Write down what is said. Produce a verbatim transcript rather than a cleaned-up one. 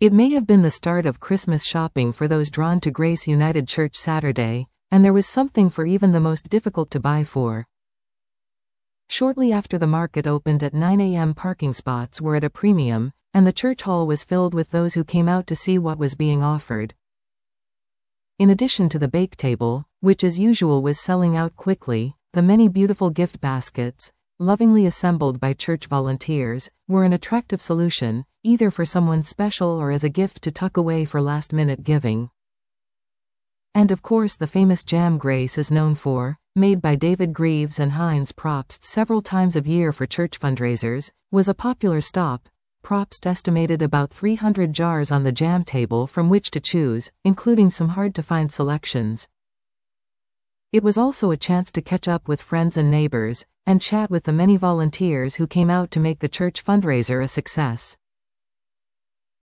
It may have been the start of Christmas shopping for those drawn to Grace United Church Saturday, and there was something for even the most difficult to buy for. Shortly after the market opened at nine a m parking spots were at a premium, and the church hall was filled with those who came out to see what was being offered. In addition to the bake table, which as usual was selling out quickly, the many beautiful gift baskets, lovingly assembled by church volunteers, were an attractive solution, either for someone special or as a gift to tuck away for last-minute giving. And of course the famous jam Grace is known for, made by David Greaves and Heinz Probst several times a year for church fundraisers, was a popular stop. Probst estimated about three hundred jars on the jam table from which to choose, including some hard-to-find selections. It was also a chance to catch up with friends and neighbors, and chat with the many volunteers who came out to make the church fundraiser a success.